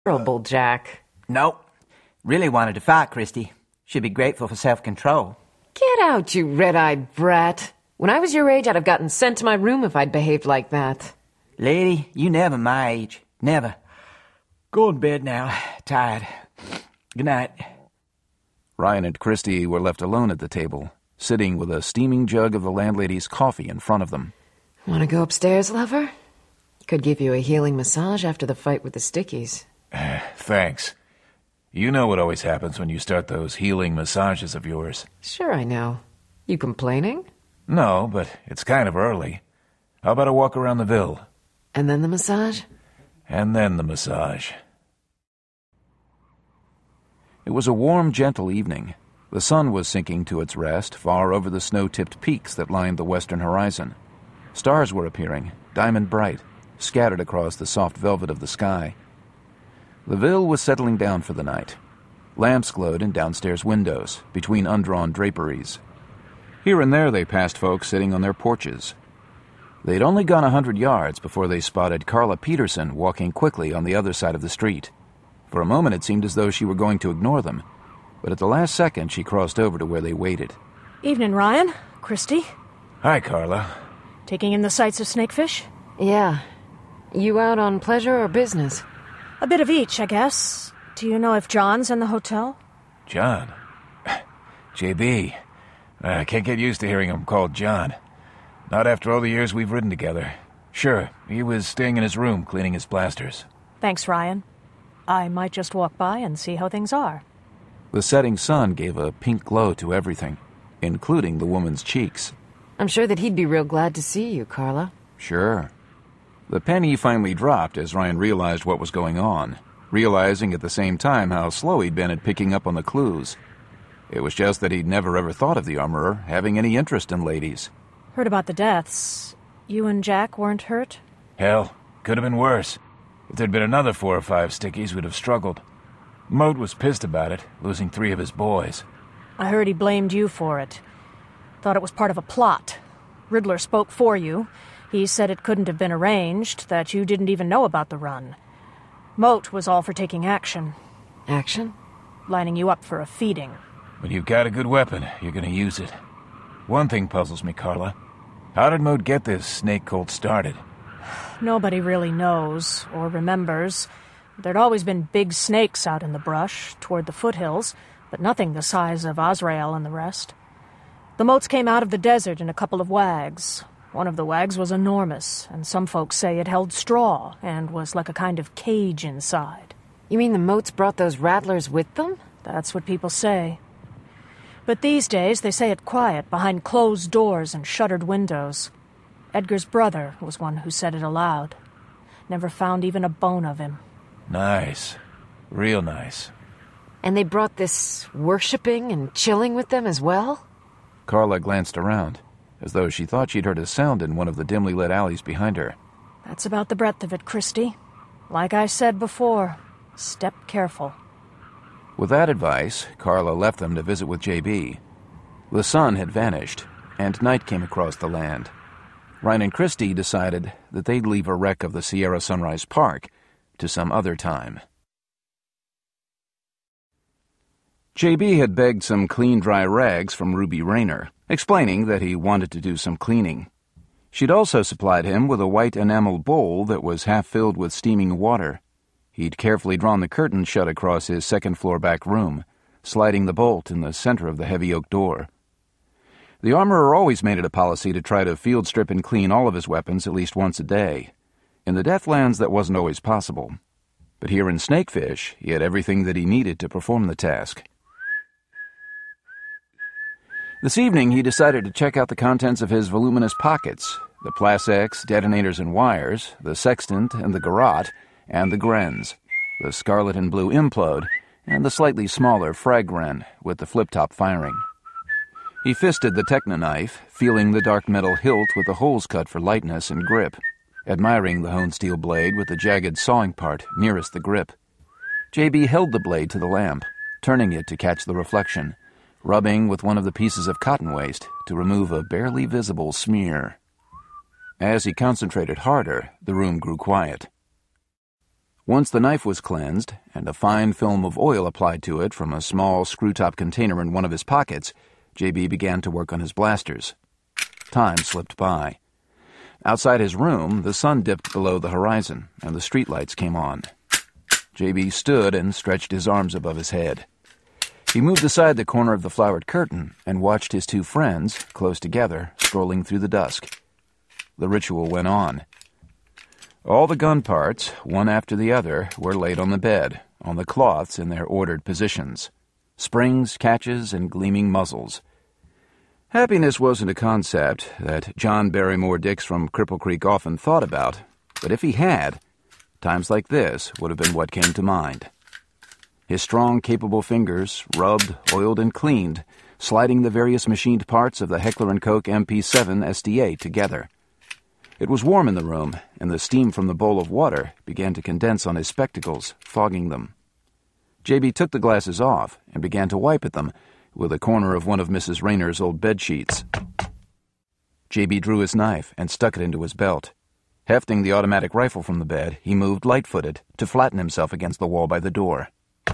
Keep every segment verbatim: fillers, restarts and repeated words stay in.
Terrible, Jack. Nope. Really wanted to fight, Christy. Should be grateful for self-control. Get out, you red-eyed brat. When I was your age, I'd have gotten sent to my room if I'd behaved like that. Lady, you never my age. Never. Go to bed now. Tired. Good night. Ryan and Christy were left alone at the table, sitting with a steaming jug of the landlady's coffee in front of them. Want to go upstairs, lover? Could give you a healing massage after the fight with the stickies. Thanks. You know what always happens when you start those healing massages of yours. Sure I know. You complaining? No, but it's kind of early. How about a walk around the Ville? And then the massage? And then the massage. It was a warm, gentle evening. The sun was sinking to its rest far over the snow-tipped peaks that lined the western horizon. Stars were appearing, diamond bright, scattered across the soft velvet of the sky. The Ville was settling down for the night. Lamps glowed in downstairs windows, between undrawn draperies. Here and there they passed folks sitting on their porches. They'd only gone a hundred yards before they spotted Carla Peterson walking quickly on the other side of the street. For a moment it seemed as though she were going to ignore them, but at the last second she crossed over to where they waited. Evening, Ryan. Christy. Hi, Carla. Taking in the sights of Snakefish? Yeah. You out on pleasure or business? A bit of each, I guess. Do you know if John's in the hotel? John? J B. I can't get used to hearing him called John. Not after all the years we've ridden together. Sure, he was staying in his room cleaning his blasters. Thanks, Ryan. I might just walk by and see how things are. The setting sun gave a pink glow to everything, including the woman's cheeks. I'm sure that he'd be real glad to see you, Carla. Sure. The penny finally dropped as Ryan realized what was going on, realizing at the same time how slow he'd been at picking up on the clues. It was just that he'd never ever thought of the armorer having any interest in ladies. Heard about the deaths. You and Jack weren't hurt? Hell, could have been worse. If there'd been another four or five stickies, we'd have struggled. Moat was pissed about it, losing three of his boys. I heard he blamed you for it. Thought it was part of a plot. Riddler spoke for you. He said it couldn't have been arranged, that you didn't even know about the run. Moat was all for taking action. Action? Lining you up for a feeding. When you've got a good weapon, you're gonna use it. One thing puzzles me, Carla. How did Moat get this snake cult started? Nobody really knows, or remembers. There'd always been big snakes out in the brush, toward the foothills, but nothing the size of Azrael and the rest. The Moats came out of the desert in a couple of wags. One of the wags was enormous, and some folks say it held straw and was like a kind of cage inside. You mean the Moats brought those rattlers with them? That's what people say. But these days they say it quiet, behind closed doors and shuttered windows. Edgar's brother was one who said it aloud. Never found even a bone of him. Nice. Real nice. And they brought this worshipping and chilling with them as well? Carla glanced around, as though she thought she'd heard a sound in one of the dimly lit alleys behind her. That's about the breadth of it, Christy. Like I said before, step careful. With that advice, Carla left them to visit with J B. The sun had vanished, and night came across the land. Ryan and Christy decided that they'd leave a wreck of the Sierra Sunrise Park to some other time. J B had begged some clean, dry rags from Ruby Rayner, explaining that he wanted to do some cleaning. She'd also supplied him with a white enamel bowl that was half filled with steaming water. He'd carefully drawn the curtain shut across his second-floor back room, sliding the bolt in the center of the heavy oak door. The armorer always made it a policy to try to field strip and clean all of his weapons at least once a day. In the Deathlands, that wasn't always possible. But here in Snakefish, he had everything that he needed to perform the task. This evening, he decided to check out the contents of his voluminous pockets, the Plasex, detonators and wires, the sextant and the garrote, and the Grens, the scarlet and blue implode, and the slightly smaller frag-Gren with the flip-top firing. He fisted the Techna knife, feeling the dark metal hilt with the holes cut for lightness and grip, admiring the honed steel blade with the jagged sawing part nearest the grip. J B held the blade to the lamp, turning it to catch the reflection, rubbing with one of the pieces of cotton waste to remove a barely visible smear. As he concentrated harder, the room grew quiet. Once the knife was cleansed and a fine film of oil applied to it from a small screw-top container in one of his pockets, J B began to work on his blasters. Time slipped by. Outside his room, the sun dipped below the horizon, and the streetlights came on. J B stood and stretched his arms above his head. He moved aside the corner of the flowered curtain and watched his two friends, close together, strolling through the dusk. The ritual went on. All the gun parts, one after the other, were laid on the bed, on the cloths in their ordered positions. Springs, catches, and gleaming muzzles. Happiness wasn't a concept that John Barrymore Dix from Cripple Creek often thought about, but if he had, times like this would have been what came to mind. His strong, capable fingers rubbed, oiled, and cleaned, sliding the various machined parts of the Heckler and Koch M P seven S D A together. It was warm in the room, and the steam from the bowl of water began to condense on his spectacles, fogging them. J B took the glasses off and began to wipe at them with a corner of one of Missus Rayner's old bedsheets. J B drew his knife and stuck it into his belt. Hefting the automatic rifle from the bed, he moved light-footed to flatten himself against the wall by the door.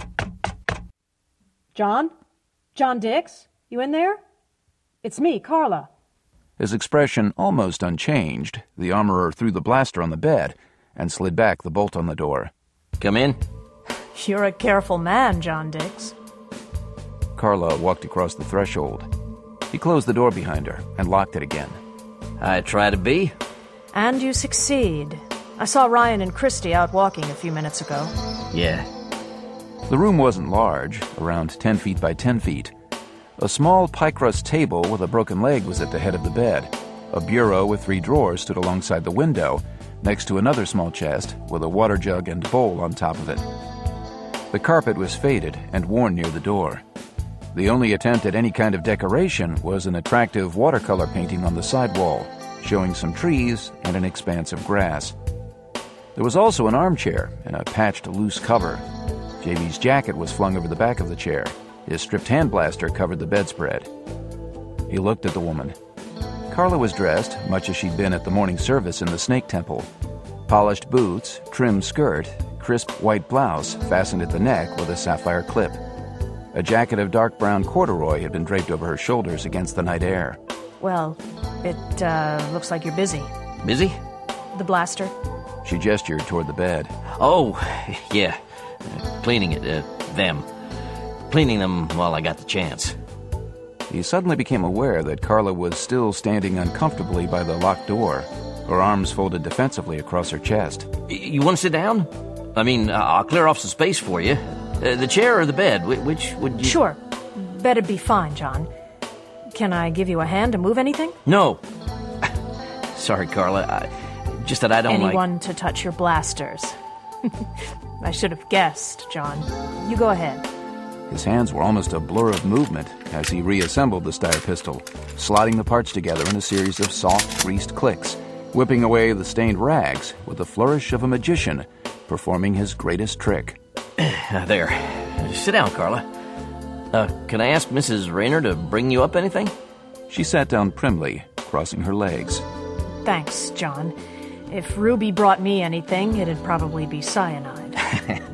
John? John Dix? You in there? It's me, Carla. His expression almost unchanged, the armorer threw the blaster on the bed and slid back the bolt on the door. Come in. You're a careful man, John Dix. Carla walked across the threshold. He closed the door behind her and locked it again. I try to be. And you succeed. I saw Ryan and Christy out walking a few minutes ago. Yeah. The room wasn't large, around ten feet by ten feet. A small pie-crust table with a broken leg was at the head of the bed. A bureau with three drawers stood alongside the window, next to another small chest with a water jug and bowl on top of it. The carpet was faded and worn near the door. The only attempt at any kind of decoration was an attractive watercolor painting on the side wall, showing some trees and an expanse of grass. There was also an armchair and a patched loose cover. J B's jacket was flung over the back of the chair. His stripped hand blaster covered the bedspread. He looked at the woman. Carla was dressed much as she'd been at the morning service in the Snake Temple. Polished boots, trim skirt, crisp white blouse fastened at the neck with a sapphire clip. A jacket of dark brown corduroy had been draped over her shoulders against the night air. Well, it, uh, looks like you're busy. Busy? The blaster? She gestured toward the bed. Oh, yeah. Uh, cleaning it, uh, them. Cleaning them while I got the chance. He suddenly became aware that Carla was still standing uncomfortably by the locked door, her arms folded defensively across her chest. Y- you want to sit down? I mean, uh, I'll clear off some space for you. Uh, the chair or the bed? Wh- which would you... Sure. Bed'd be fine, John. Can I give you a hand to move anything? No. Sorry, Carla. I, just that I don't like... Anyone to touch your blasters. I should have guessed, John. You go ahead. His hands were almost a blur of movement as he reassembled the Steyr pistol, sliding the parts together in a series of soft, greased clicks, whipping away the stained rags with the flourish of a magician performing his greatest trick. Uh, there. Sit down, Carla. Uh, can I ask Missus Rayner to bring you up anything? She sat down primly, crossing her legs. Thanks, John. If Ruby brought me anything, it'd probably be cyanide.